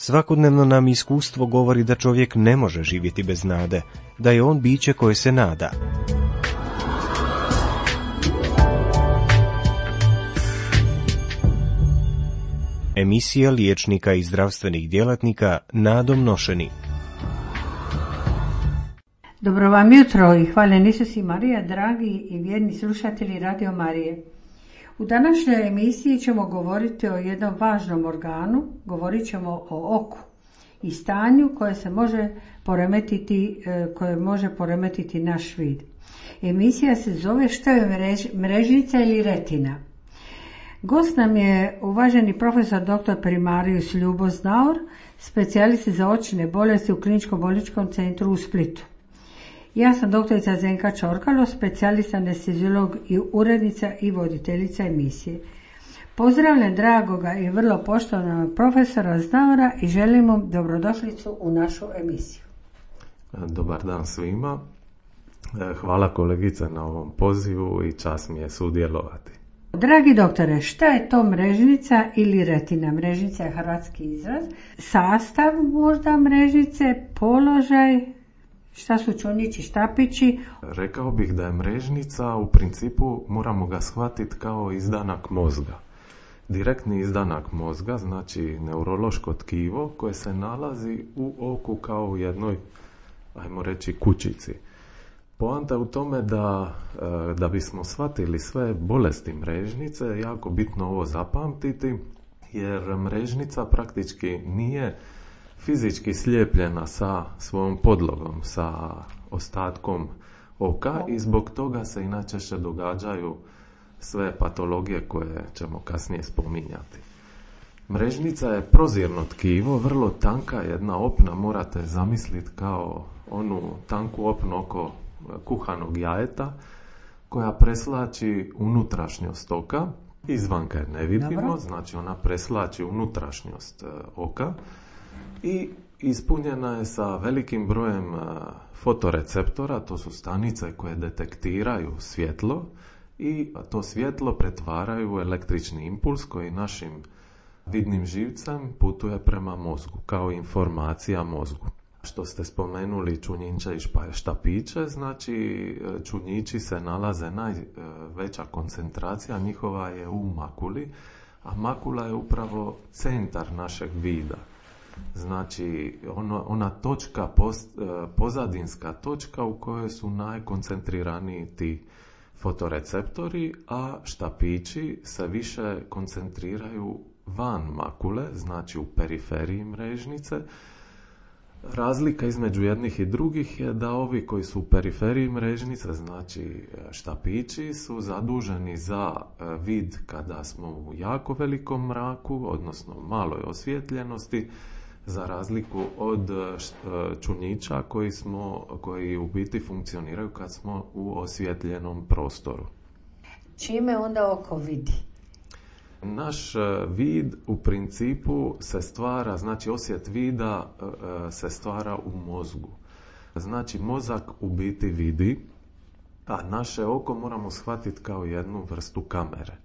Svakodnevno nam iskustvo govori da čovjek ne može živjeti bez nade, da je on biće koje se nada. Emisija liječnika i zdravstvenih djelatnika Nadom Nošeni. Dobro vam jutro i hvaljen Isus i Marija, dragi i vjerni slušatelji Radio Marije. U današnjoj emisiji ćemo govoriti o jednom važnom organu, govorit ćemo o oku i stanju koje može poremetiti naš vid. Emisija se zove Što je mrežnica ili retina. Gost nam je uvaženi profesor dr. primarius Ljubo Znaur, specijalist za očne bolesti u Kliničkom bolničkom centru u Splitu. Ja sam doktorica Zenka Čorkalo, specijalist anesteziolog i urednica i voditeljica emisije. Pozdravljam dragoga i vrlo poštovanog profesora Znaura i želim mu dobrodošlicu u našu emisiju. Dobar dan svima. Hvala kolegice na ovom pozivu i čast mi je sudjelovati. Dragi doktore, šta je to mrežnica ili retina? Mrežnica je hrvatski izraz. Sastav možda mrežnice, položaj, šta su čunjići, štapići? Rekao bih da je mrežnica, u principu moramo ga shvatiti kao izdanak mozga. Direktni izdanak mozga, znači neurološko tkivo koje se nalazi u oku kao u jednoj, ajmo reći, kućici. Poanta je u tome da bismo shvatili sve bolesti mrežnice, jako bitno ovo zapamtiti, jer mrežnica praktički nije fizički slijepljena sa svojom podlogom, sa ostatkom oka i zbog toga se inače događaju sve patologije koje ćemo kasnije spominjati. Mrežnica je prozirno tkivo, vrlo tanka jedna opna, morate zamisliti kao onu tanku opnu oko kuhanog jajeta koja preslači unutrašnjost oka, izvanka je ne vidimo. Dobro. Znači ona preslači unutrašnjost oka i ispunjena je sa velikim brojem fotoreceptora, to su stanice koje detektiraju svjetlo i to svjetlo pretvaraju u električni impuls koji našim vidnim živcem putuje prema mozgu kao informacija mozgu. Što ste spomenuli čunjiće i štapiće, znači čunjići se nalaze, najveća koncentracija njihova je u makuli, a makula je upravo centar našeg vida. Znači ona točka, pozadinska točka u kojoj su najkoncentriraniji ti fotoreceptori, a štapići se više koncentriraju van makule, znači u periferiji mrežnice. Razlika između jednih i drugih je da ovi koji su u periferiji mrežnice, znači štapići, su zaduženi za vid kada smo u jako velikom mraku, odnosno maloj osvijetljenosti, za razliku od čunjića koji u biti funkcioniraju kad smo u osvjetljenom prostoru. Čime onda oko vidi? Naš vid u principu se stvara, znači osjet vida se stvara u mozgu. Znači mozak u biti vidi, a naše oko moramo shvatiti kao jednu vrstu kamere.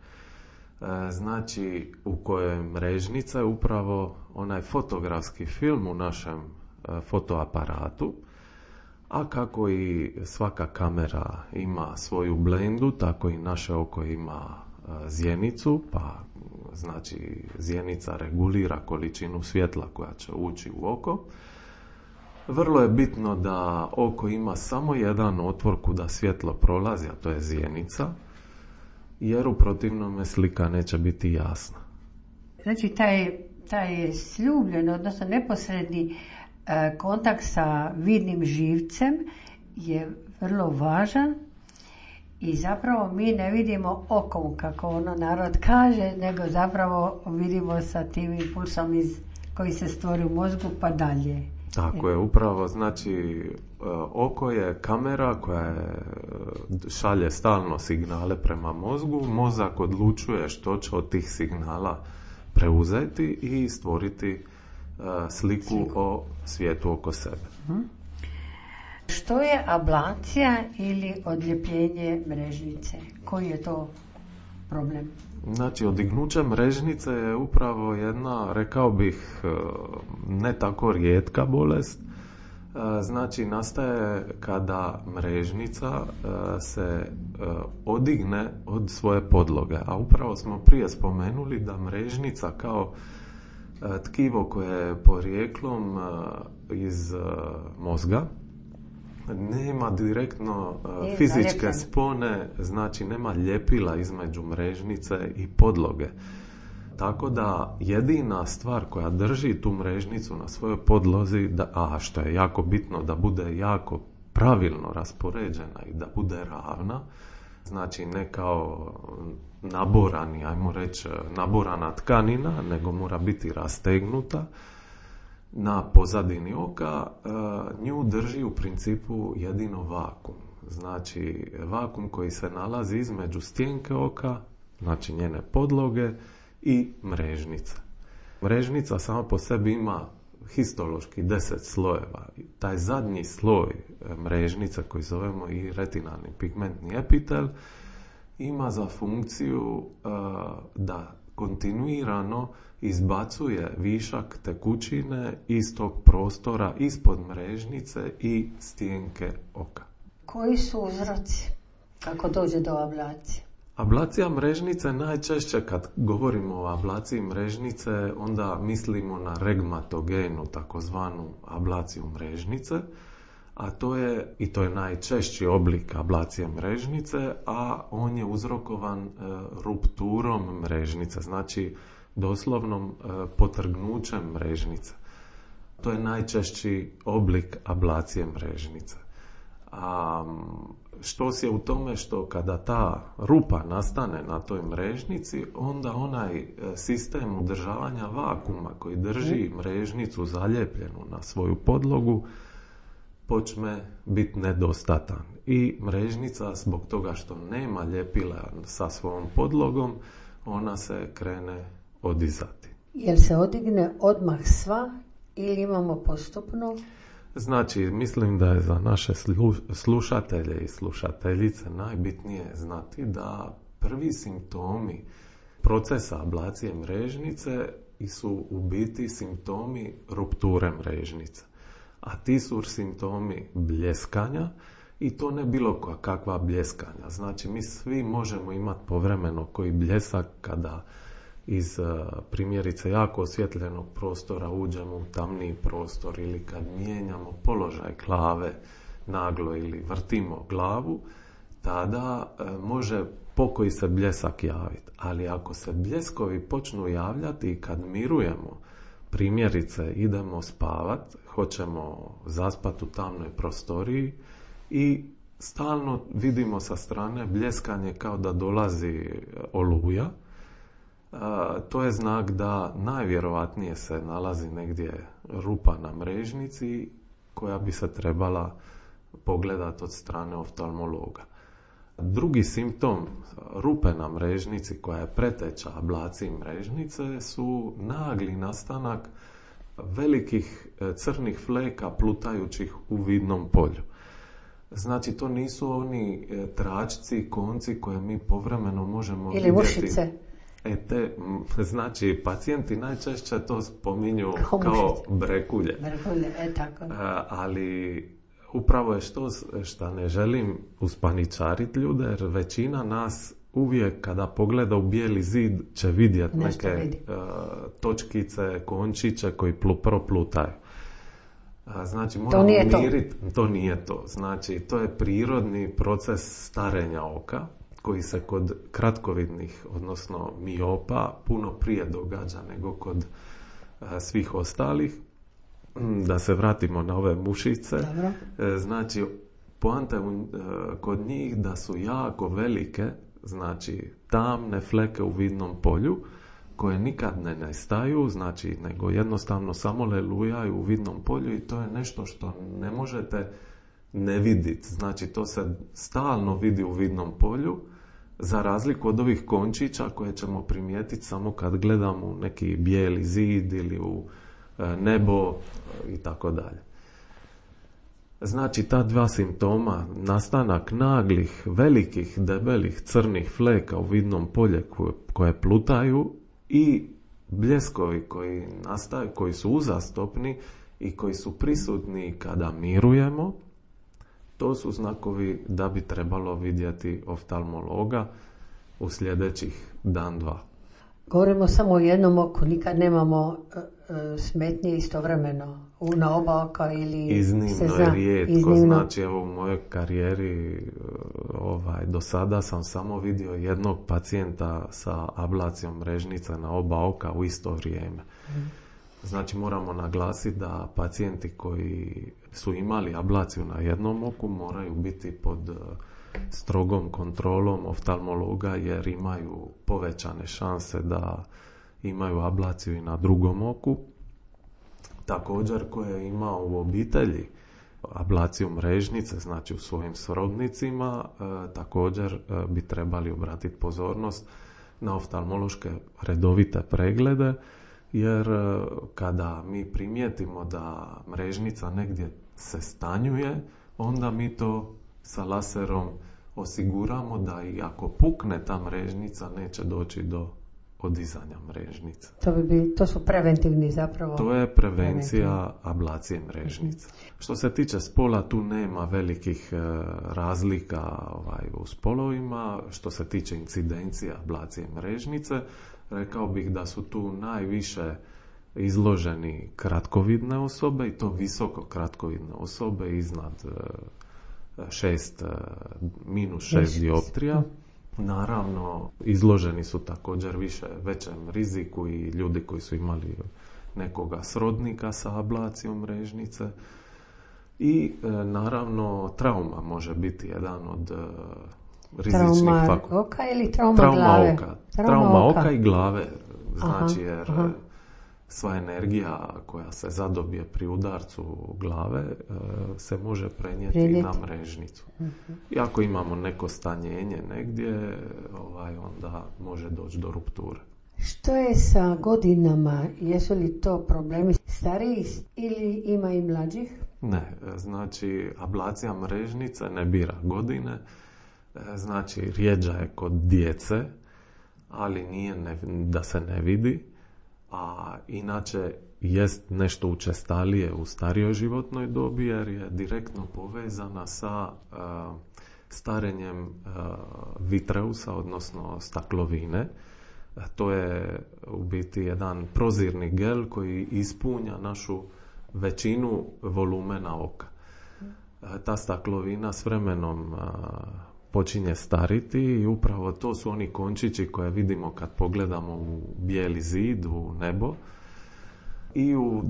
Znači u kojoj mrežnica je upravo onaj fotografski film u našem fotoaparatu, a kako i svaka kamera ima svoju blendu, tako i naše oko ima zjenicu, pa znači zjenica regulira količinu svjetla koja će ući u oko. Vrlo je bitno da oko ima samo jedan otvor kuda svjetlo prolazi, a to je zjenica, jer u protivnome slika neće biti jasna. Znači taj sljubljen, odnosno neposredni kontakt sa vidnim živcem je vrlo važan i zapravo mi ne vidimo okom, kako ono narod kaže, nego zapravo vidimo sa tim impulsom koji se stvori u mozgu pa dalje. Tako je, upravo, znači oko je kamera koja šalje stalno signale prema mozgu, mozak odlučuje što će od tih signala preuzeti i stvoriti sliku o svijetu oko sebe. Što je ablacija ili odljepljenje mrežnice? Koji je to problem? Znači, odignuće mrežnice je upravo jedna, rekao bih, ne tako rijetka bolest. Znači, nastaje kada mrežnica se odigne od svoje podloge. A upravo smo prije spomenuli da mrežnica kao tkivo koje je porijeklom iz mozga nema direktno fizičke spone, znači nema ljepila između mrežnice i podloge. Tako da jedina stvar koja drži tu mrežnicu na svojoj podlozi, a što je jako bitno da bude jako pravilno raspoređena i da bude ravna, znači ne kao naborani, ajmo reći naborana tkanina, nego mora biti rastegnuta na pozadini oka, nju drži u principu jedino vakum. Znači vakum koji se nalazi između stjenke oka, znači njene podloge, i mrežnica. Mrežnica sama po sebi ima histološki 10 slojeva. Taj zadnji sloj mrežnice koji zovemo i retinalni pigmentni epitel ima za funkciju da kontinuirano izbacuje višak tekućine iz tog prostora ispod mrežnice i stjenke oka. Koji su uzroci kako dođe do ablacije? Ablacija mrežnice najčešće kad govorimo o ablaciji mrežnice onda mislimo na regmatogenu, takozvanu ablaciju mrežnice, a to je najčešći oblik ablacije mrežnice, a on je uzrokovan rupturom mrežnice, znači doslovnom potrgnućem mrežnice. To je najčešći oblik ablacije mrežnice. A što je u tome što kada ta rupa nastane na toj mrežnici, onda onaj sistem udržavanja vakuma koji drži mrežnicu zalijepljenu na svoju podlogu počne biti nedostatan. I mrežnica zbog toga što nema ljepila sa svojom podlogom, ona se krene odizati. Jel se odigne odmah sva ili imamo postupno? Znači, mislim da je za naše slušatelje i slušateljice najbitnije znati da prvi simptomi procesa ablacije mrežnice su u biti simptomi rupture mrežnice. A ti su simptomi bljeskanja i to ne bilo kakva bljeskanja. Znači, mi svi možemo imati povremeno koji bljesak kada iz primjerice jako osvjetljenog prostora uđemo u tamniji prostor ili kad mijenjamo položaj glave naglo ili vrtimo glavu, tada može pokoji se bljesak javiti. Ali ako se bljeskovi počnu javljati i kad mirujemo, primjerice idemo spavat, hoćemo zaspati u tamnoj prostoriji i stalno vidimo sa strane bljeskanje kao da dolazi oluja, to je znak da najvjerovatnije se nalazi negdje rupa na mrežnici koja bi se trebala pogledati od strane oftalmologa. Drugi simptom rupe na mrežnici koja je preteča ablaciji mrežnice su nagli nastanak velikih crnih fleka plutajućih u vidnom polju. Znači, to nisu oni tračci, konci koje mi povremeno možemo vidjeti. Ili mušice. Znači, pacijenti najčešće to spominju kao brekulje. Brekulje, tako. Ali upravo je što ne želim uspaničariti ljude, jer većina nas uvijek kada pogleda u bijeli zid će vidjeti neke točkice, končiće koji proplutaju. Znači, moramo umiriti. To nije to. Znači, to je prirodni proces starenja oka koji se kod kratkovidnih, odnosno miopa, puno prije događa nego kod svih ostalih. Da se vratimo na ove mušice. Dobro. Znači, poanta je kod njih da su jako velike, znači tamne fleke u vidnom polju, koje nikad ne nestaju, znači, nego jednostavno samo lelujaju u vidnom polju i to je nešto što ne možete ne vidjeti. Znači, to se stalno vidi u vidnom polju, za razliku od ovih končića koje ćemo primijetiti samo kad gledamo u neki bijeli zid ili u nebo i tako dalje. Znači, ta dva simptoma, nastanak naglih, velikih, debelih, crnih fleka u vidnom polje koje plutaju i bljeskovi koji nastaju, koji su uzastopni i koji su prisutni kada mirujemo, to su znakovi da bi trebalo vidjeti oftalmologa u sljedećih dan, dva. Govorimo samo o jednom oku, nikad nemamo smetnje istovremeno na oba oka ili... Iznimno je rijetko, znači evo u mojoj karijeri do sada sam samo vidio jednog pacijenta sa ablacijom mrežnice na oba oka u isto vrijeme. Znači moramo naglasiti da pacijenti koji su imali ablaciju na jednom oku moraju biti pod strogom kontrolom oftalmologa jer imaju povećane šanse da imaju ablaciju i na drugom oku. Također ko je imao u obitelji ablaciju mrežnice, znači u svojim srodnicima, također bi trebali obratiti pozornost na oftalmološke redovite preglede, jer kada mi primijetimo da mrežnica negdje se stanjuje, onda mi to sa laserom osiguramo da i ako pukne ta mrežnica neće doći do odizanja mrežnice. To su preventivni zapravo. To je prevencija ablacije mrežnice. Što se tiče spola, tu nema velikih razlika u spolovima. Što se tiče incidencija ablacije mrežnice, rekao bih da su tu najviše izloženi kratkovidne osobe i to visoko kratkovidne osobe iznad minus 6 dioptrija. Naravno, izloženi su također većem riziku i ljudi koji su imali nekoga srodnika sa ablacijom mrežnice. I naravno, trauma može biti jedan od rizičnih faktora. Trauma oka ili trauma glave? Trauma oka i glave. Znači, jer sva energija koja se zadobije pri udarcu glave se može prenijeti na mrežnicu. I ako imamo neko stanjenje negdje, onda može doći do rupture. Što je sa godinama? Jesu li to problemi starijih ili ima i mlađih? Ne, znači ablacija mrežnice ne bira godine, znači rjeđa je kod djece, ali nije da se ne vidi. A inače jest nešto učestalije u starijoj životnoj dobi jer je direktno povezana sa starenjem vitreusa, odnosno staklovine. To je u biti jedan prozirni gel koji ispunja našu većinu volumena oka. Ta staklovina s vremenom počinje stariti i upravo to su oni končići koje vidimo kad pogledamo u bijeli zid, u nebo. I u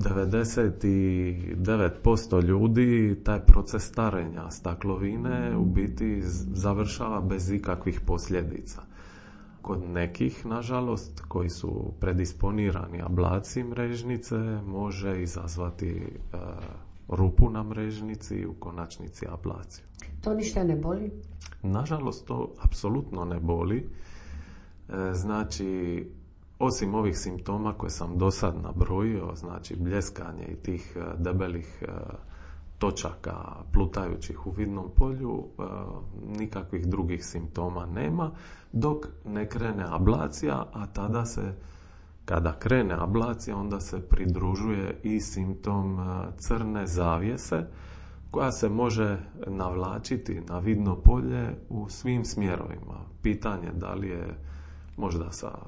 99% ljudi taj proces starenja staklovine u biti završava bez ikakvih posljedica. Kod nekih, nažalost, koji su predisponirani ablaciji mrežnice, može izazvati rupu na mrežnici i u konačnici ablaciju. To ništa ne boli? Nažalost, to apsolutno ne boli. Znači, osim ovih simptoma koje sam do sad nabrojio, znači bljeskanje i tih debelih točaka plutajućih u vidnom polju, nikakvih drugih simptoma nema, dok ne krene ablacija, a tada kada krene ablacija, onda se pridružuje i simptom crne zavjese, koja se može navlačiti na vidno polje u svim smjerovima. Pitanje da li je možda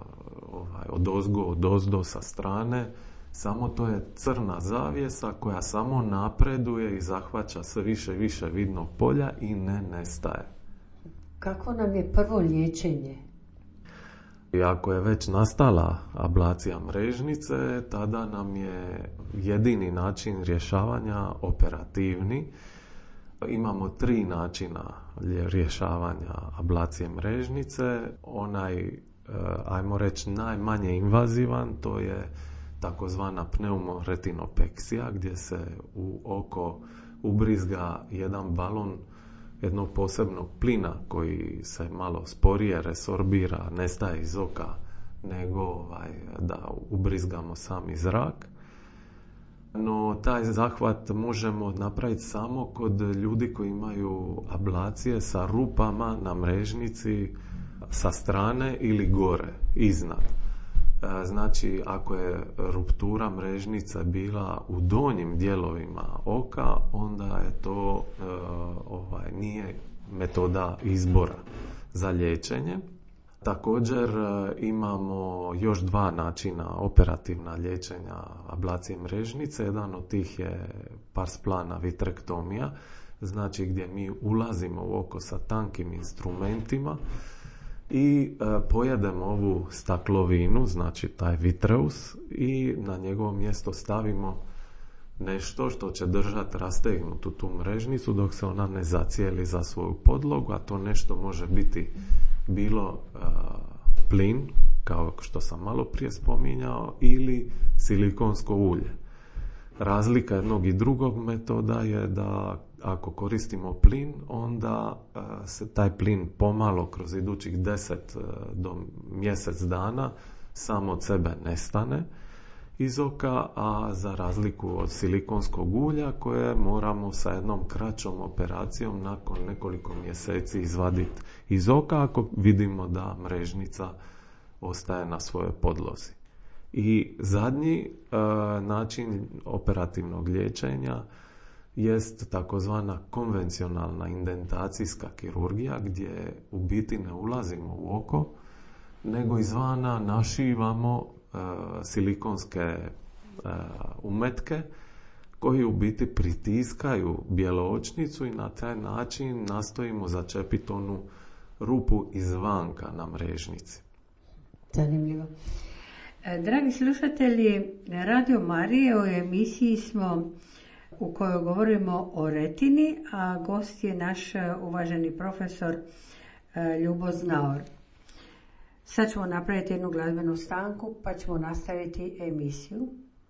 odozdo sa strane, samo to je crna zavjesa koja samo napreduje i zahvaća sve više i više vidnog polja i ne nestaje. Kako nam je prvo liječenje? I ako je već nastala ablacija mrežnice, tada nam je jedini način rješavanja operativni. Imamo 3 načina rješavanja ablacije mrežnice. Onaj, ajmo reći, najmanje invazivan, to je takozvana pneumoretinopeksija, gdje se u oko ubrizga jedan balon jednog posebnog plina koji se malo sporije resorbira, nestaje iz oka, nego da ubrizgamo sami zrak. No, taj zahvat možemo napraviti samo kod ljudi koji imaju ablacije sa rupama na mrežnici sa strane ili gore, iznad. Znači, ako je ruptura mrežnice bila u donjim dijelovima oka, onda je to nije metoda izbora za liječenje. Također imamo još dva načina operativna liječenja ablacije mrežnice. Jedan od tih je pars plana vitrektomija, znači gdje mi ulazimo u oko sa tankim instrumentima i pojedemo ovu staklovinu, znači taj vitreus, i na njegovo mjesto stavimo nešto što će držati rastegnutu tu mrežnicu dok se ona ne zacijeli za svoju podlogu, a to nešto može biti bilo plin, kao što sam malo prije spominjao, ili silikonsko ulje. Razlika jednog i drugog metoda je da ako koristimo plin, onda se taj plin pomalo kroz idućih 10 do mjesec dana sam od sebe nestane iz oka, a za razliku od silikonskog ulja koje moramo sa jednom kraćom operacijom nakon nekoliko mjeseci izvaditi iz oka ako vidimo da mrežnica ostaje na svojoj podlozi. I zadnji način operativnog liječenja jest takozvana konvencionalna indentacijska kirurgija, gdje u biti ne ulazimo u oko, nego izvana našivamo silikonske umetke koji u biti pritiskaju bjeloočnicu i na taj način nastojimo začepiti onu rupu izvanka na mrežnici. Zanimljivo. Dragi slušatelji, Radio Marije u emisiji smo u kojoj govorimo o retini, a gost je naš uvaženi profesor Ljubo Znaor. Sad ćemo napraviti jednu glazbenu stanku pa ćemo nastaviti emisiju.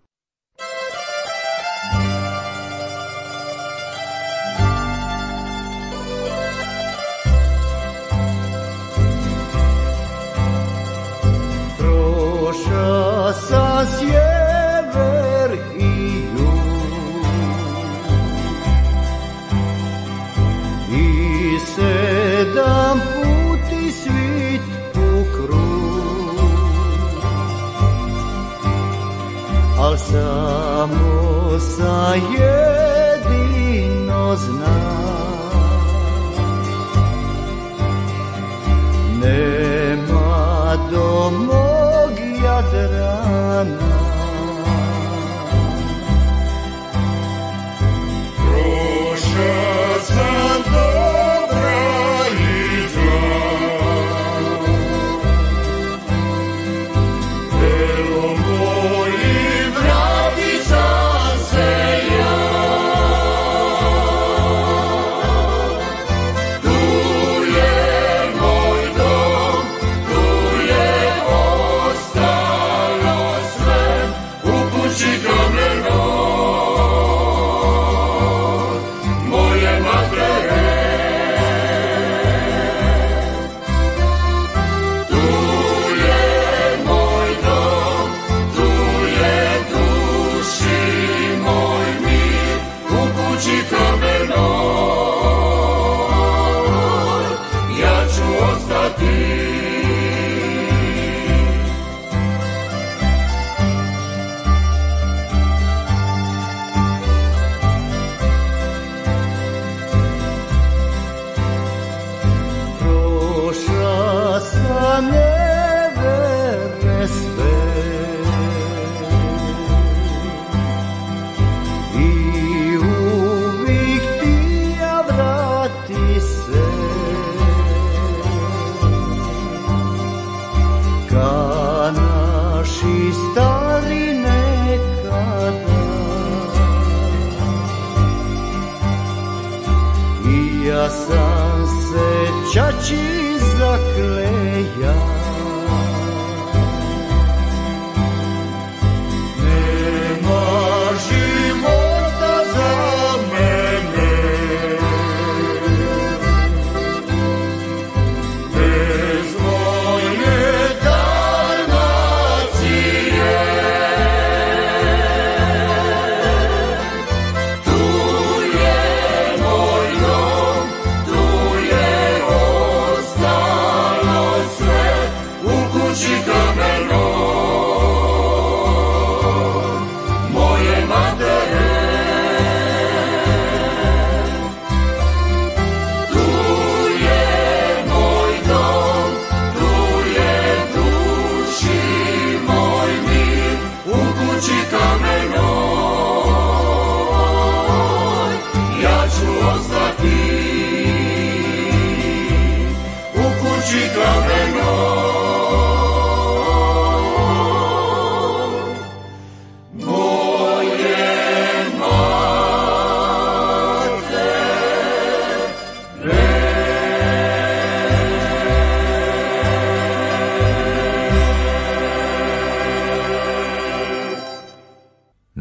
Prošao sam sjever i jug i 7 puti svit u krug, al samo sam jedino znam, nema do mog Jadrana. Prošao sam dobra i zla, evo moji vrati sam se ja. Tu je moj dom, tu je ostalo sve, u kući kamenoj moje matere. Tu je moj dom, tu je duši moj mir, u kući kamenoj ja ću ostati. Prošao sam nevere sve i uvijek ti ja vrati se, ka naši stari nekada. I ja sam se čači zakleja, nema života za mene bez moje Dalmacije.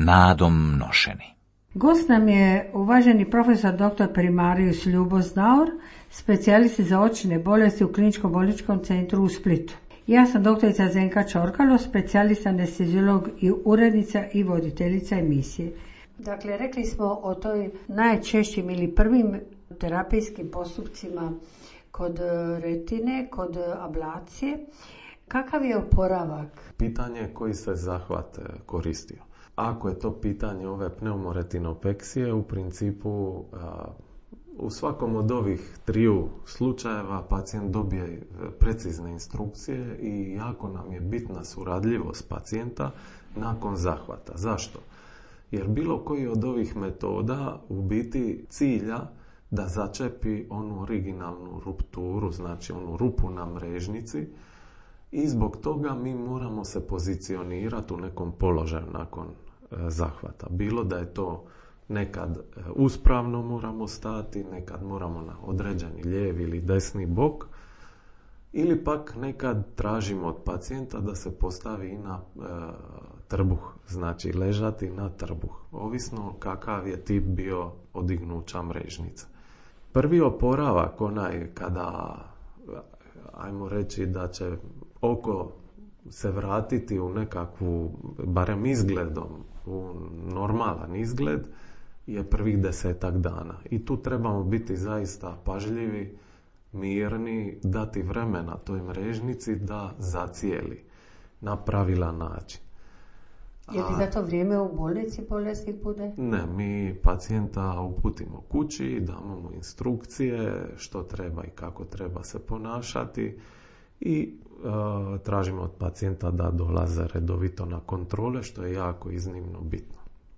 nadom nošeni. Gost nam je uvaženi profesor dr. Primarius Ljubo Znaur, specijalist za očne bolesti u Kliničkom bolničkom centru u Splitu. Ja sam doktorica Zenka Čorkalo, specijalist anesteziolog i urednica i voditeljica emisije. Dakle, rekli smo o toj najčešćim ili prvim terapijskim postupcima kod retine, kod ablacije. Kakav je oporavak? Pitanje koji se zahvat koristio. Ako je to pitanje ove pneumoretinopeksije, u principu u svakom od ovih triju slučajeva pacijent dobije precizne instrukcije i jako nam je bitna suradljivost pacijenta nakon zahvata. Zašto? Jer bilo koji od ovih metoda u biti cilja da začepi onu originalnu rupturu, znači onu rupu na mrežnici, i zbog toga mi moramo se pozicionirati u nekom položaju nakon zahvata. Bilo da je to nekad uspravno moramo stati, nekad moramo na određeni lijevi ili desni bok, ili pak nekad tražimo od pacijenta da se postavi i na trbuh, znači ležati na trbuh, ovisno kakav je tip bio odignuća mrežnice. Prvi oporavak, onaj kada, ajmo reći da će oko se vratiti u nekakvu, barem izgledom, u normalan izgled, je prvih 10 dana. I tu trebamo biti zaista pažljivi, mirni, dati vremena toj mrežnici da zacijeli na pravilan način. Je li za to vrijeme u bolnici bolesnik bude? Ne, mi pacijenta uputimo kući, damo mu instrukcije što treba i kako treba se ponašati i tražimo od pacijenta da dolaze redovito na kontrole, što je jako iznimno bitno.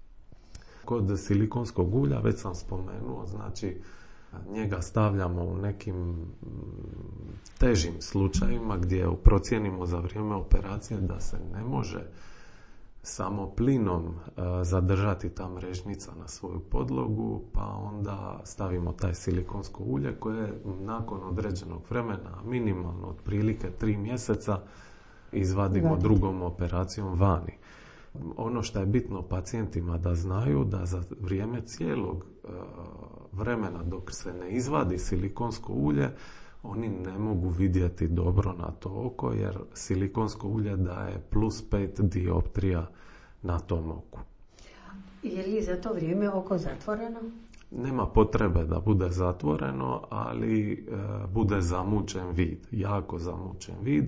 Kod silikonskog ulja, već sam spomenuo, znači njega stavljamo u nekim težim slučajevima gdje procijenimo za vrijeme operacije da se ne može samo plinom zadržati ta mrežnica na svoju podlogu, pa onda stavimo taj silikonsko ulje koje nakon određenog vremena, minimalno otprilike 3 mjeseca, izvadimo drugom operacijom vani. Ono što je bitno pacijentima da znaju da za vrijeme cijelog vremena dok se ne izvadi silikonsko ulje, oni ne mogu vidjeti dobro na to oko, jer silikonsko ulje daje +5 dioptrija na tom oku. Je li za to vrijeme oko zatvoreno? Nema potrebe da bude zatvoreno, ali bude zamućen vid, jako zamućen vid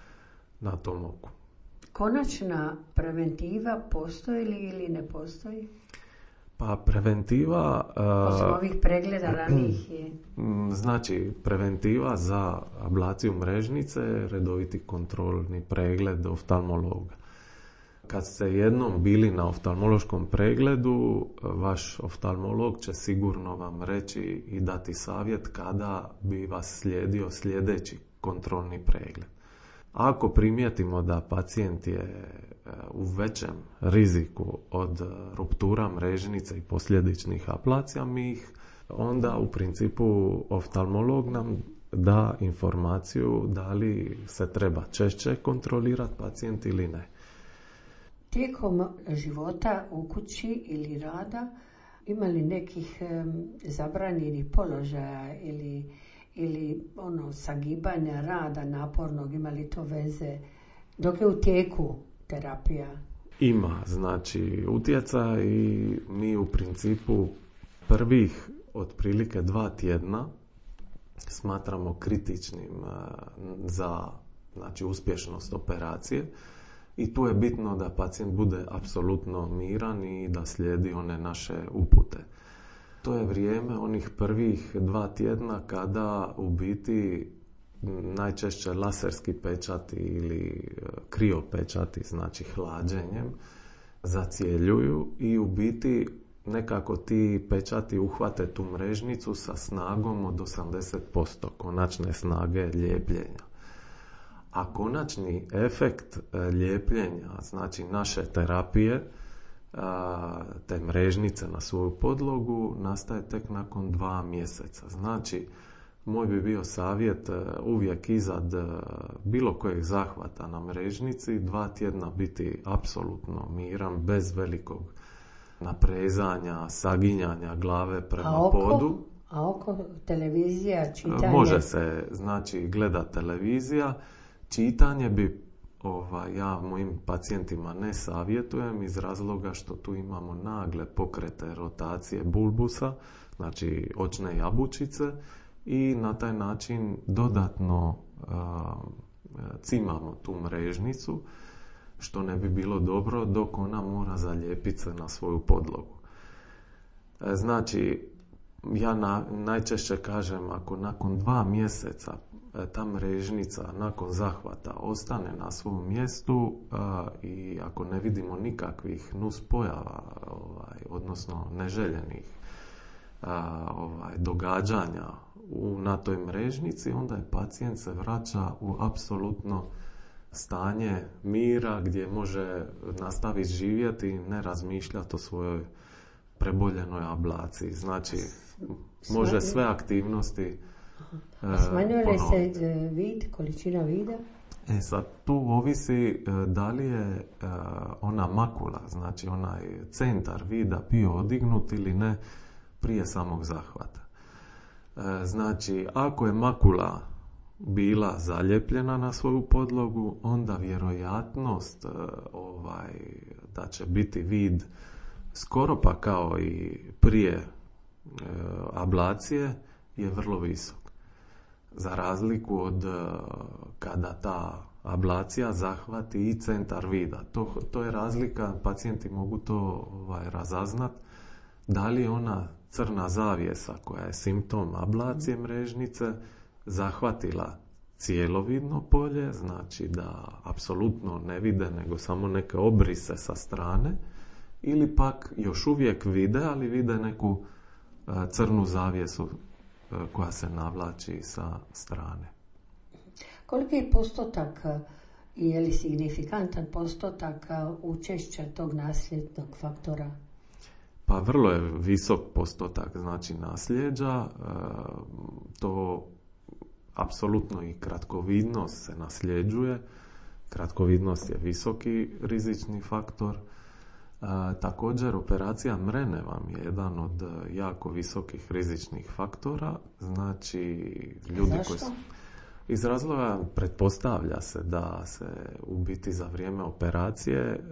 na tom oku. Konačna preventiva postoji li ili ne postoji? Pa preventiva... Osim ovih pregleda ranih je... Znači, preventiva za ablaciju mrežnice je redoviti kontrolni pregled oftalmologa. Kad ste jednom bili na oftalmološkom pregledu, vaš oftalmolog će sigurno vam reći i dati savjet kada bi vas slijedio sljedeći kontrolni pregled. Ako primijetimo da pacijent je u većem riziku od ruptura mrežnice i posljedičnih ablacija, mi ih onda u principu oftalmolog nam da informaciju da li se treba češće kontrolirati pacijent ili ne. Tijekom života u kući ili rada ima li nekih zabranjenih položaja ili sagibanja rada napornog, ima li to veze dok je u tijeku terapija? Ima, znači utjecaj i mi u principu prvih otprilike 2 tjedna smatramo kritičnim za uspješnost operacije i tu je bitno da pacijent bude apsolutno miran i da slijedi one naše upute. To je vrijeme onih prvih 2 tjedna kada u biti najčešće laserski pečati ili kriopečati, znači hlađenjem, zacijeljuju i u biti nekako ti pečati uhvate tu mrežnicu sa snagom od 80% konačne snage lijepljenja. A konačni efekt lijepljenja, znači naše terapije, te mrežnice na svoju podlogu, nastaje tek nakon 2 mjeseca. Znači, moj bi bio savjet uvijek iznad bilo kojeg zahvata na mrežnici 2 tjedna biti apsolutno miran, bez velikog naprezanja, saginjanja glave prema podu. A oko televizija, čitanje? Može se, znači, gleda televizija. Čitanje bi ja mojim pacijentima ne savjetujem iz razloga što tu imamo nagle pokrete rotacije bulbusa, znači očne jabučice, i na taj način dodatno cimamo tu mrežnicu, što ne bi bilo dobro dok ona mora zalijepiti se na svoju podlogu. Znači, ja najčešće kažem, ako nakon 2 mjeseca ta mrežnica nakon zahvata ostane na svom mjestu i ako ne vidimo nikakvih nuspojava, odnosno neželjenih događanja na toj mrežnici, onda je pacijent se vraća u apsolutno stanje mira gdje može nastaviti živjeti i ne razmišljati o svojoj preboljenoj ablaciji. Znači, može sve aktivnosti smanjuje li se vid, količina vida? Sad tu ovisi da li je ona makula, znači onaj centar vida bio odignut ili ne prije samog zahvata. Znači, ako je makula bila zalijepljena na svoju podlogu, onda vjerojatnost da će biti vid skoro pa kao i prije ablacije je vrlo visok. Za razliku od kada ta ablacija zahvati i centar vida. To je razlika, pacijenti mogu to razaznat, da li je ona crna zavjesa koja je simptom ablacije mrežnice zahvatila cijelovidno polje, znači da apsolutno ne vide nego samo neke obrise sa strane, ili pak još uvijek vide, ali vide neku crnu zavjesu koja se navlači sa strane. Koliki je postotak, je li signifikantan postotak učešća tog nasljednog faktora? Pa vrlo je visok postotak, znači nasljeđa. To apsolutno i kratkovidnost se nasljeđuje. Kratkovidnost je visoki rizični faktor. Također, operacija mrene vam je jedan od jako visokih rizičnih faktora. Znači, ljudi koji su... Iz razloga pretpostavlja se da se u biti za vrijeme operacije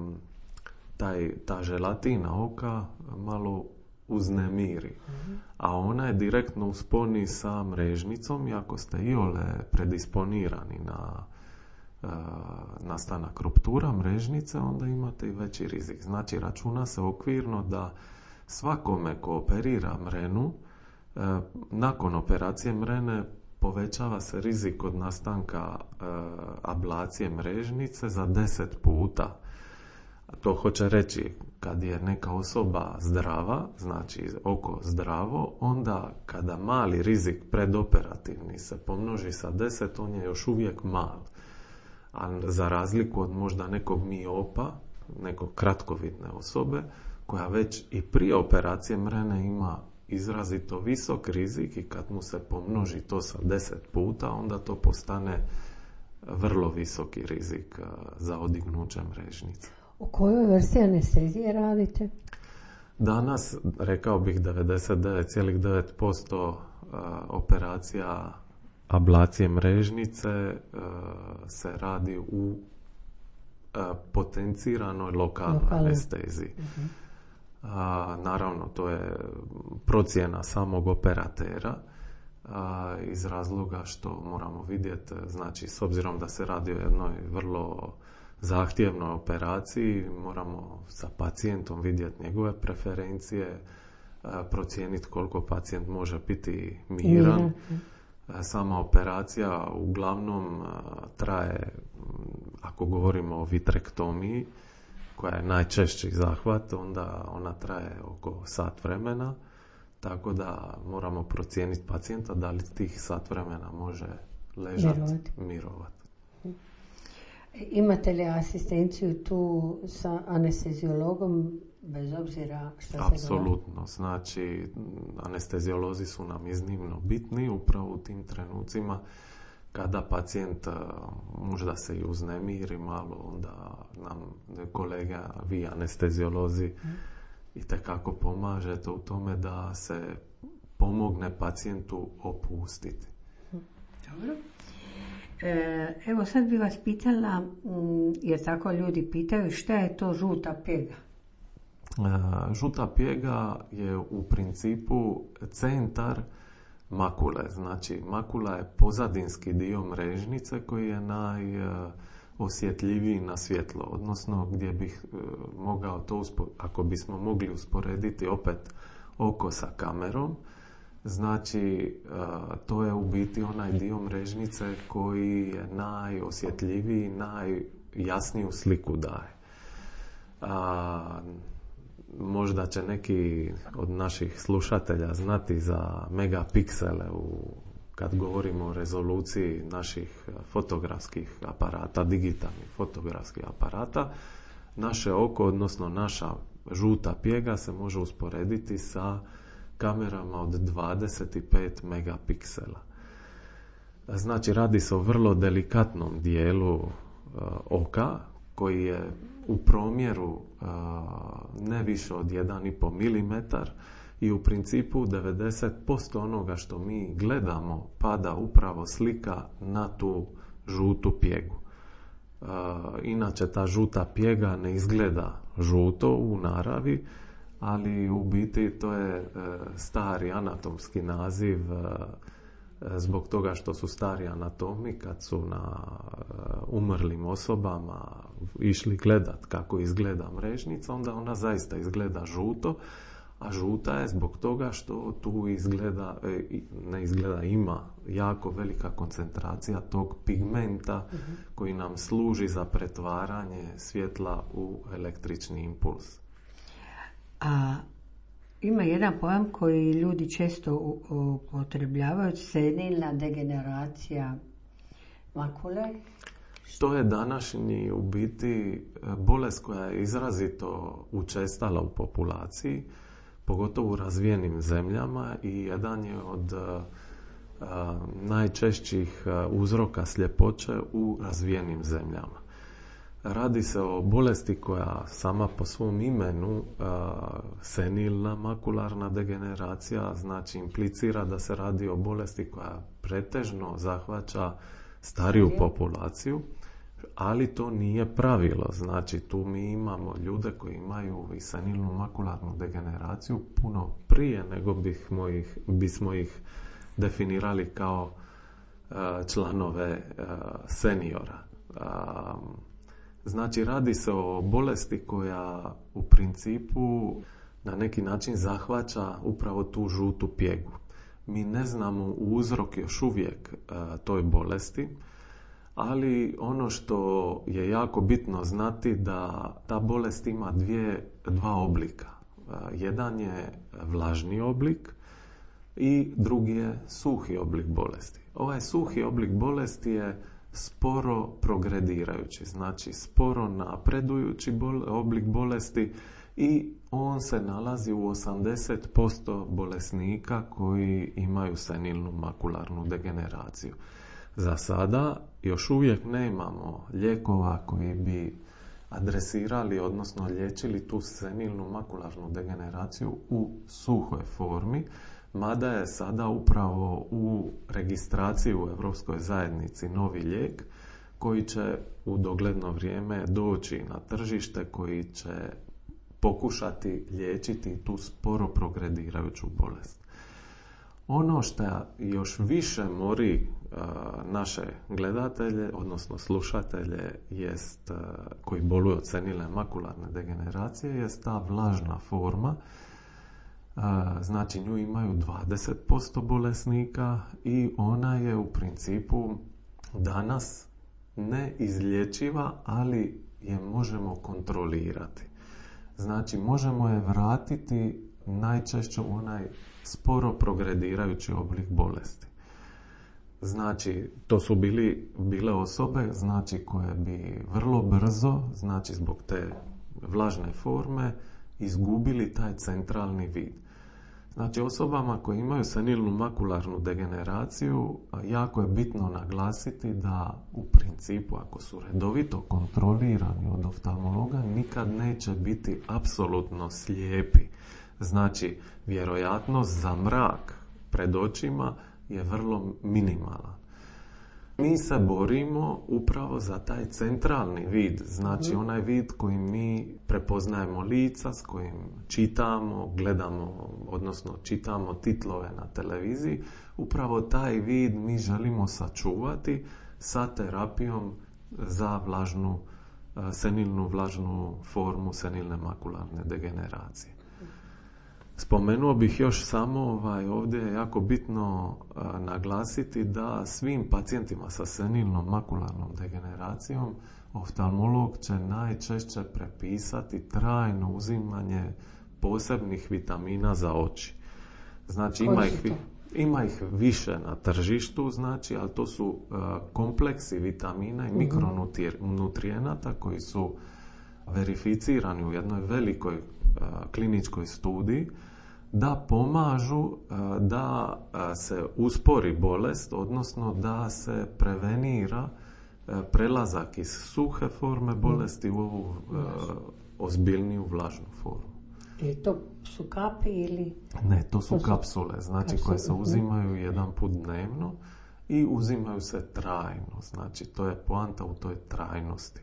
ta želatina oka malo uznemiri. A ona je direktno u sponi sa mrežnicom i ako ste iole predisponirani na nastanak ruptura mrežnice, onda imate i veći rizik. Znači, računa se okvirno da svakome ko operira mrenu, nakon operacije mrene povećava se rizik od nastanka ablacije mrežnice za 10 puta. To hoće reći, kad je neka osoba zdrava, znači oko zdravo, onda kada mali rizik predoperativni se pomnoži sa 10, on je još uvijek mal. A za razliku od možda nekog miopa, nekog kratkovidne osobe, koja već i prije operacije mrene ima izrazito visok rizik i kad mu se pomnoži to sa 10 puta, onda to postane vrlo visoki rizik za odignuće mrežnice. U kojoj vrsti anestezije radite? Danas, rekao bih, 99,9% operacija ablacije mrežnice se radi u potenciranoj lokalnoj anesteziji. Naravno, to je procjena samog operatera iz razloga što moramo vidjeti, znači s obzirom da se radi o jednoj vrlo zahtjevnoj operaciji, moramo sa pacijentom vidjeti njegove preferencije, procijeniti koliko pacijent može biti miran. Sama operacija uglavnom traje, ako govorimo o vitrektomiji, koja je najčešći zahvat, onda ona traje oko sat vremena, tako da moramo procijeniti pacijenta da li tih sat vremena može ležati, mirovati. Imate li asistenciju tu sa anesteziologom, bez obzira što se gleda? Apsolutno. Znači, anesteziolozi su nam iznimno bitni upravo u tim trenucima kada pacijent možda se i uznemiri malo, onda nam kolega, vi anesteziolozi, itekako pomažete u tome da se pomogne pacijentu opustiti. Dobro. Evo sad bi vas pitala, jer tako ljudi pitaju, šta je to žuta pjega? Žuta pjega je u principu centar makule. Znači, makula je pozadinski dio mrežnice koji je najosjetljiviji na svjetlo. Odnosno, gdje bih mogao to, ako bismo mogli usporediti opet oko sa kamerom, znači, to je u biti onaj dio mrežnice koji je najosjetljiviji, najjasniju sliku daje. Možda će neki od naših slušatelja znati za megapiksele kad govorimo o rezoluciji naših fotografskih aparata, digitalnih fotografskih aparata. Naše oko, odnosno naša žuta pjega se može usporediti sa kamerama od 25 megapiksela. Znači, radi se o vrlo delikatnom dijelu oka koji je u promjeru ne više od 1,5 mm i u principu 90% onoga što mi gledamo pada upravo slika na tu žutu pjegu. Inače, ta žuta pjega ne izgleda žuto u naravi, ali u biti to je stari anatomski naziv zbog toga što su stari anatomi kad su na umrlim osobama išli gledat kako izgleda mrežnica, onda ona zaista izgleda žuto, a žuta je zbog toga što tu ima jako velika koncentracija tog pigmenta koji nam služi za pretvaranje svjetla u električni impuls. A ima jedan pojam koji ljudi često upotrebljavaju, senilna degeneracija makule. To je današnji u biti bolest koja je izrazito učestala u populaciji, pogotovo u razvijenim zemljama, i jedan je od najčešćih uzroka sljepoće u razvijenim zemljama. Radi se o bolesti koja sama po svom imenu, senilna makularna degeneracija, znači implicira da se radi o bolesti koja pretežno zahvaća stariju populaciju, ali to nije pravilo. Znači, tu mi imamo ljude koji imaju i senilnu makularnu degeneraciju puno prije nego bismo ih definirali kao članove seniora. Znači, radi se o bolesti koja u principu na neki način zahvaća upravo tu žutu pjegu. Mi ne znamo uzrok još uvijek toj bolesti, ali ono što je jako bitno znati da ta bolest ima dva oblika. Jedan je vlažni oblik i drugi je suhi oblik bolesti. Ovaj suhi oblik bolesti je sporo progredirajući, znači sporo napredujući oblik bolesti, i on se nalazi u 80% bolesnika koji imaju senilnu makularnu degeneraciju. Za sada još uvijek nemamo lijekova koji bi adresirali, odnosno liječili tu senilnu makularnu degeneraciju u suhoj formi, mada je sada upravo u registraciji u Europskoj zajednici novi lijek koji će u dogledno vrijeme doći na tržište, koji će pokušati liječiti tu sporo progredirajuću bolest. Ono što još više mori naše gledatelje, odnosno slušatelje, jest, koji boluju od senilne makularne degeneracije, jest ta vlažna forma. Znači, nju imaju 20% bolesnika i ona je u principu danas neizlječiva, ali je možemo kontrolirati. Znači, možemo je vratiti najčešće u onaj sporo progredirajući oblik bolesti. Znači, to su bile osobe, znači, koje bi vrlo brzo, znači, zbog te vlažne forme, izgubili taj centralni vid. Znači, osobama koje imaju senilnu makularnu degeneraciju, jako je bitno naglasiti da u principu, ako su redovito kontrolirani od oftalmologa, nikad neće biti apsolutno slijepi. Znači, vjerojatnost za mrak pred očima je vrlo minimalan. Mi se borimo upravo za taj centralni vid, znači onaj vid kojim mi prepoznajemo lica, s kojim čitamo, gledamo, odnosno čitamo titlove na televiziji. Upravo taj vid mi želimo sačuvati sa terapijom za senilnu vlažnu formu senilne makularne degeneracije. Spomenuo bih još samo ovdje je jako bitno naglasiti da svim pacijentima sa senilnom makularnom degeneracijom oftalmolog će najčešće prepisati trajno uzimanje posebnih vitamina za oči. Znači ima ih više na tržištu, znači, ali to su kompleksi vitamina i mikronutrijenata koji su verificirani u jednoj velikoj kliničkoj studiji da pomažu da se uspori bolest, odnosno da se prevenira prelazak iz suhe forme bolesti u ovu ozbiljniju vlažnu formu. I to su kapi ili? Ne, to su kapsule, znači koje se uzimaju jedan put dnevno i uzimaju se trajno, znači to je poanta u toj trajnosti.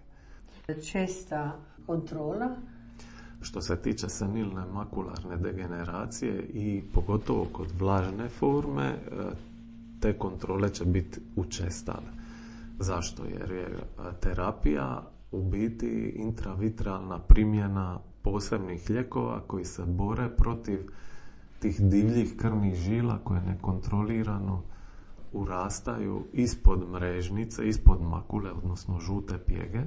Česta kontrola? Što se tiče senilne makularne degeneracije i pogotovo kod vlažne forme, te kontrole će biti učestale. Zašto? Jer je terapija u biti intravitralna primjena posebnih lijekova koji se bore protiv tih divljih krvnih žila koje nekontrolirano urastaju ispod mrežnice, ispod makule, odnosno žute pjege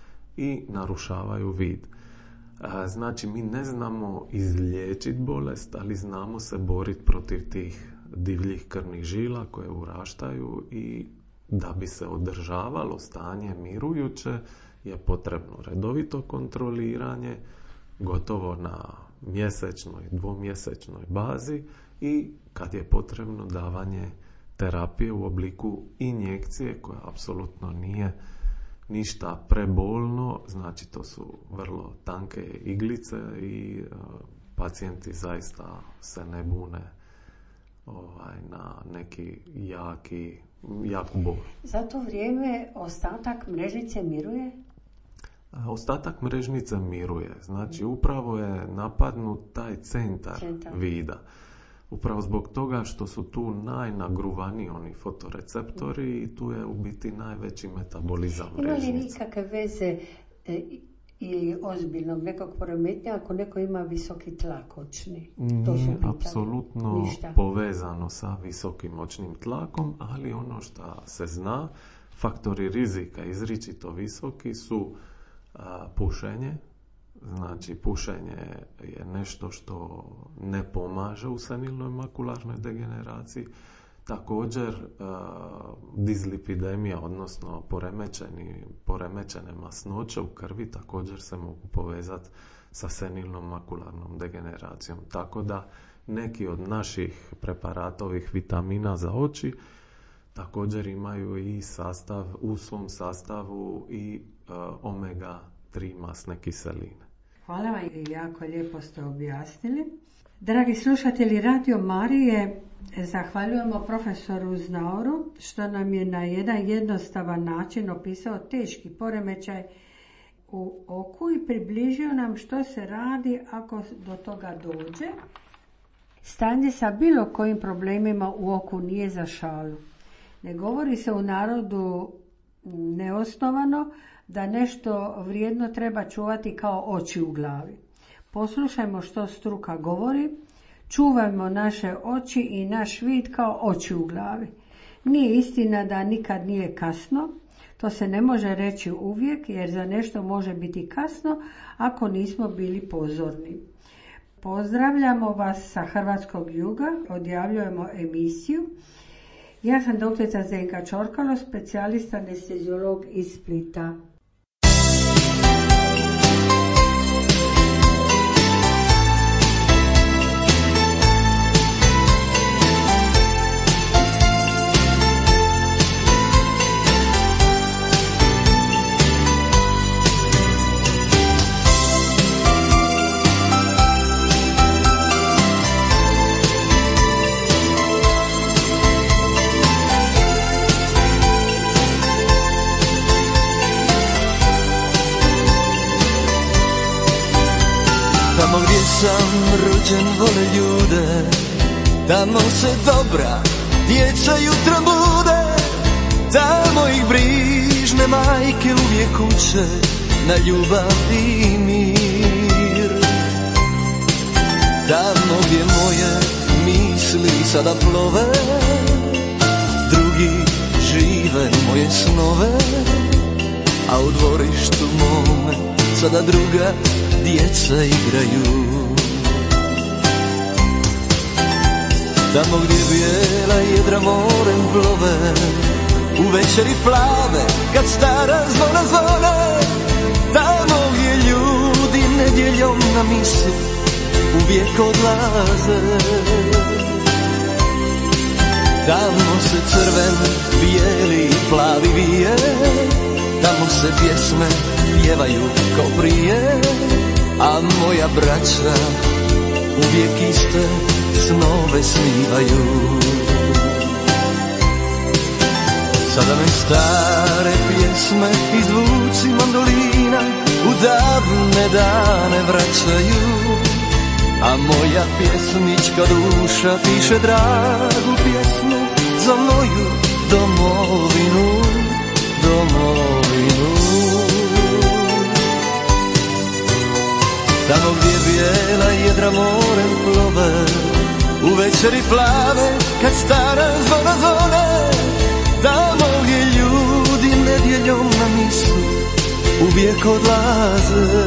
i narušavaju vid. Znači, mi ne znamo izliječiti bolest, ali znamo se boriti protiv tih divljih krvnih žila koje uraštaju i da bi se održavalo stanje mirujuće je potrebno redovito kontroliranje, gotovo na mjesečnoj, dvomjesečnoj bazi i kad je potrebno davanje terapije u obliku injekcije koja apsolutno nije ništa prebolno, znači to su vrlo tanke iglice i pacijenti zaista se ne bune na neki jaku bol. Za to vrijeme ostatak mrežnice miruje? Ostatak mrežnice miruje, znači upravo je napadnut taj centar vida. Upravo zbog toga što su tu najnagruvaniji oni fotoreceptori i tu je u biti najveći metabolizam mrežnice. Ima li nikakve veze ili ozbiljnog nekog poremetnja ako neko ima visoki tlak očni? Nije apsolutno povezano sa visokim očnim tlakom, ali ono što se zna, faktori rizika izričito visoki su pušenje. Znači, pušenje je nešto što ne pomaže u senilnoj makularnoj degeneraciji. Također, dislipidemija, odnosno poremećene masnoće u krvi također se mogu povezati sa senilnom makularnom degeneracijom. Tako da neki od naših preparatovih vitamina za oči također imaju i u svom sastavu i omega-3 masne kiseline. Hvala vam, jako lijepo ste objasnili. Dragi slušatelji Radio Marije, zahvaljujemo profesoru Znauru što nam je na jedan jednostavan način opisao teški poremećaj u oku i približio nam što se radi ako do toga dođe. Stanje sa bilo kojim problemima u oku nije za šalu. Ne govori se u narodu neosnovano da nešto vrijedno treba čuvati kao oči u glavi. Poslušajmo što struka govori, čuvajmo naše oči i naš vid kao oči u glavi. Nije istina da nikad nije kasno, to se ne može reći uvijek jer za nešto može biti kasno ako nismo bili pozorni. Pozdravljamo vas sa Hrvatskog juga, odjavljujemo emisiju Ja sam doktorica Zdenka Čorkalo, specijalista anesteziolog iz Splita. Tamo gdje sam rođen vole ljude, tamo se dobra djeca jutra bude, tamo ih brižne majke uvijek uče na ljubav i mir. Tamo gdje moje misli sada plove, drugi žive moje snove, a u dvorištu mome sada druga djeca igraju. Tamo gdje bijela jedra morem plove, u večeri plave kad stara zvona zvone, tamo gdje ljudi nedjeljom na misu uvijek odlaze. Tamo se crven, bijeli i plavi vije, tamo se pjesme pjevaju kao prije, a moja braća uvijek iste snove snivaju. Sada me stare pjesme i zvuci mandolina u davne dane vraćaju, a moja pjesnička duša piše dragu pjesmu za moju domovinu, domovinu. Tamo gdje bijela jedra morem plove, u večeri plave kad stara zvona zvone, tamo gdje ljudi nedjeljom na misu uvijek odlaze.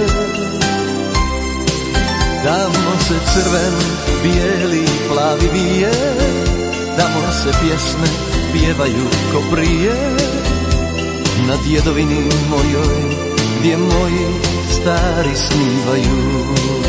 Tamo se crven, bijeli i plavi vije, tamo se pjesme pjevaju ko prije, na djedovini mojoj gdje moji stari snivaju.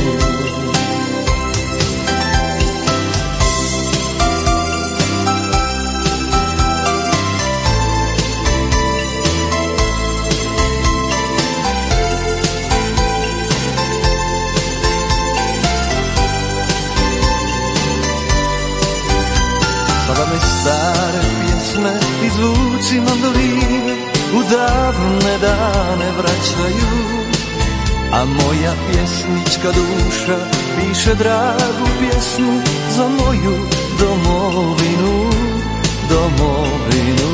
Sada me stare pjesme i zvuci mandoline u davne dane vraćaju, a moja pjesnička duša piše dragu pjesmu za moju domovinu, domovinu.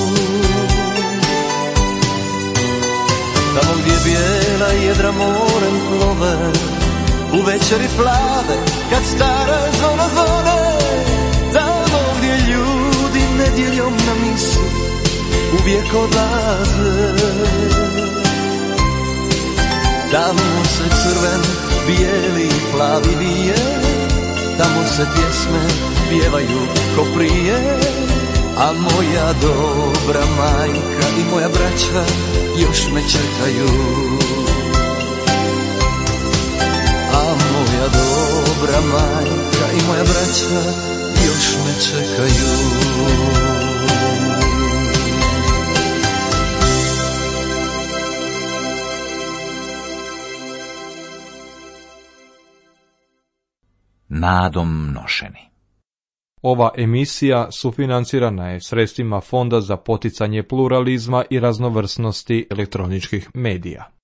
Tamo gdje bijela jedra morem plove, u večeri plave kad stara zvona zvone, tamo gdje ljudi nedjeljom na misu uvijek odlaze. Tamo se crven, bijeli i plavi vije, tamo se pjesme pjevaju ko prije, a moja dobra majka i moja braća još me čekaju. A moja dobra majka i moja braća još me čekaju. Nadom nošeni. Ova emisija sufinancirana je sredstvima Fonda za poticanje pluralizma i raznovrsnosti elektroničkih medija.